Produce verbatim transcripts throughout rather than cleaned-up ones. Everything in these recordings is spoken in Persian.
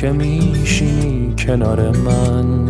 که میشینی کنار من،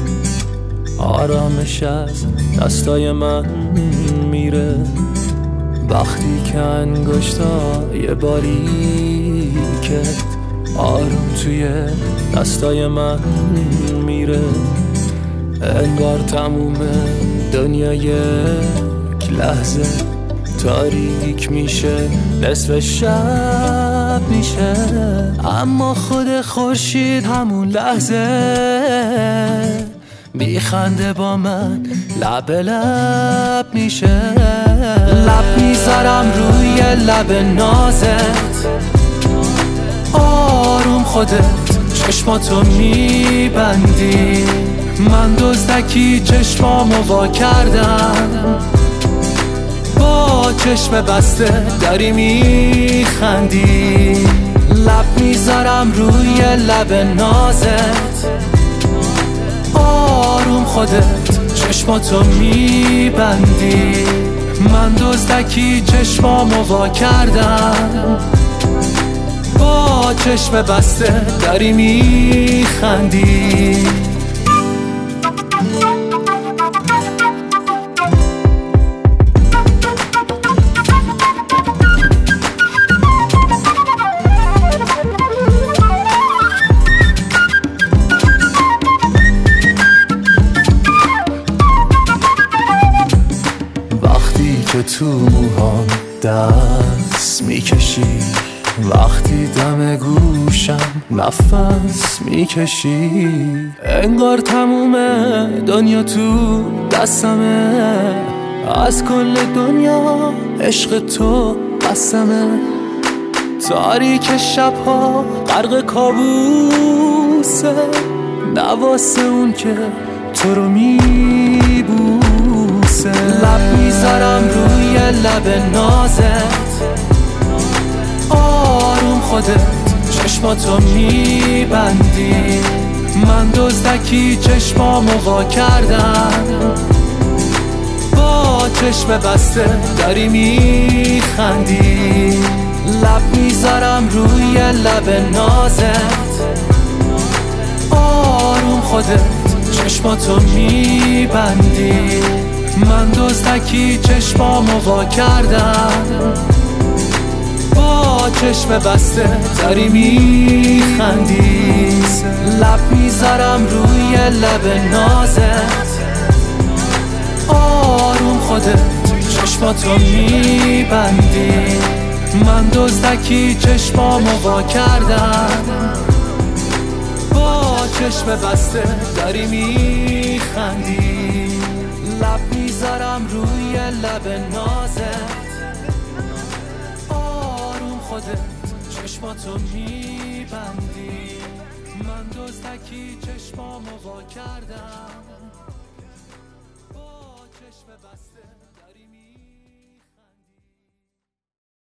آرامش از دستای من میره وقتی که انگشتای باریکت آروم توی دستای من میره. انگار تموم دنیا یک لحظه تاریک میشه، نصف شب میشه، اما خود خورشید همون لحظه بیخنده با من لب لب میشه. لب میذارم روی لب نازت، آروم خودت چشماتو میبندی، من دزدکی چشمامو وا کردم، با چشم بسته داری میخندی. لب میذارم روی لب نازت، آروم خودت چشماتو میبندی، من دزدکی چشمامو وا کردم، با چشم بسته داری میخندی. که تو موهام دست میکشی، وقتی دم گوشم نفس میکشی، انگار تموم دنیا تو دستمه، از کل دنیا عشق تو قسمه. تاریک شبها غرق کابوسه، نواسه اون که تو رو میبوسه. لب میذارم روی لب نازت، آروم خودت چشماتو میبندی، من دزدکی چشمامو وا کردم، با چشم بسته داری میخندی. لب میذارم روی لب نازت، آروم خودت چشماتو میبندی، من دزدکی چشمامو وا کردم، با چشم بسته داری میخندی. لب میذارم روی لب نازت، آروم خودت چشماتو میبندی، من دزدکی چشمامو وا کردم، با چشم بسته داری میخندی. لب میذارم روی لب نازت، آروم خودت چشماتو میبندی، من دزدکی چشمامو وا کردم.